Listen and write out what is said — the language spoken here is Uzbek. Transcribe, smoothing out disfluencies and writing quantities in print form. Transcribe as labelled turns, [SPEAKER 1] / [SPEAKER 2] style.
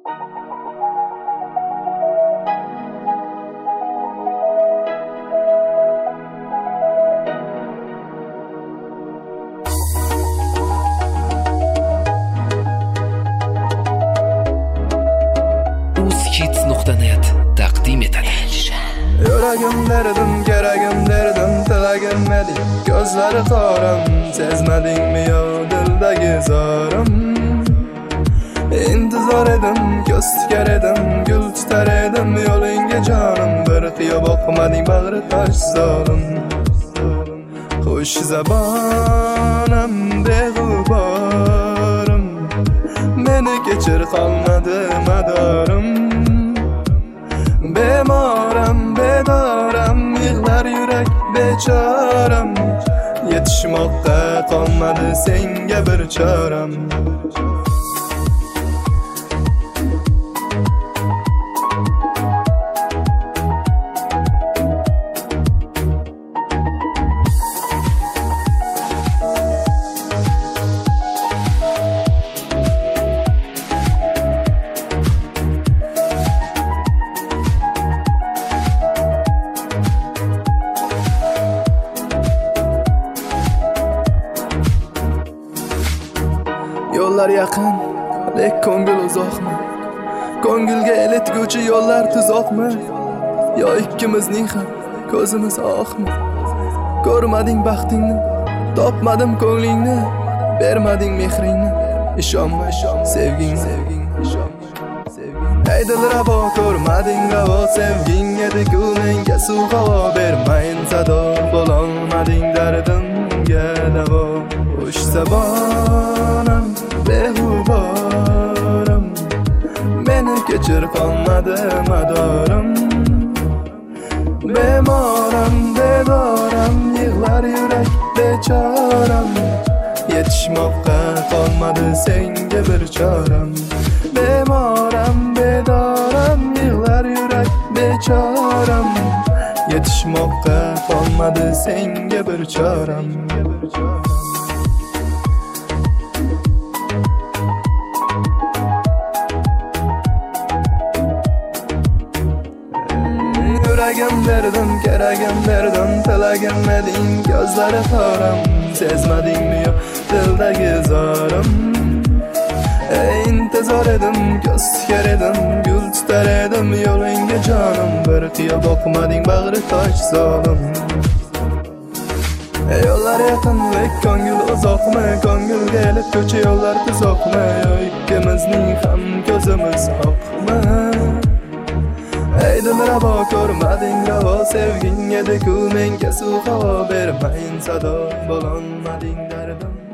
[SPEAKER 1] uzkids.net taqdim etadi.
[SPEAKER 2] Yuragim derdim, keragim derdim, tilagimmedim. Gözleri qoram, sezmedingmi yo dildagi zorim. İntizor edim, ko'z tikar edim, gul tutar edim yo'lingga jonim. Bir qiyo boqmading bag'ri tosh zolim. Xush zabonim, beg'uborim, meni kechir qolmadi madorim. Bemoram, bedoram, yig'lar yurak bechoram. Yetishmoqqa qolmadi senga bir choram. Yollar yaqin, lek ko'ngil uzoqmi? Ko'ngilga eltguvchi yo'llar tuzoqmi? Yo ikkimizning ham ko'zimiz oqmi? Ko'rmading baxtingni, topmadim ko'nglingni, bermading mehringni. Ishonma, sevgingni. Haydil ravo, ko'rmading ravo, sevging edi-ku menga suv havo. Bermayin sado, bo'lolmading dardimga davo. Xush zabonim, beg'uborim, meni kechir qolmadi madorim. Bemoram, bedoram, yig'lar yurak bechoram. Yetishmoqqa qolmadi senga bir choram. Bemoram, bedoram, yig'lar yurak bechoram. Yetishmoqqa qolmadi senga bir choram. Yuragim derdim, keragim derdim, tilagimmedim. Gözleri qoram, sezmedingmi yo dildagi zorim. İntizor edim, ko'z tikar edim, gul tutar edim yo'lingga jonim. Bir qiyo boqmading bag'ri tosh zolim. Yo'llar yaqin, lek ko'ngil uzoqmi? Ko'ngilga eltguvchi yo'llar tuzoqmi? Yo ikkimizning ham ko'zimiz oqmi? Haydil ravo, ko'rmading ravo, sevging edi-ku menga suv havo. Bermayin sado, bo'lolmading dardim.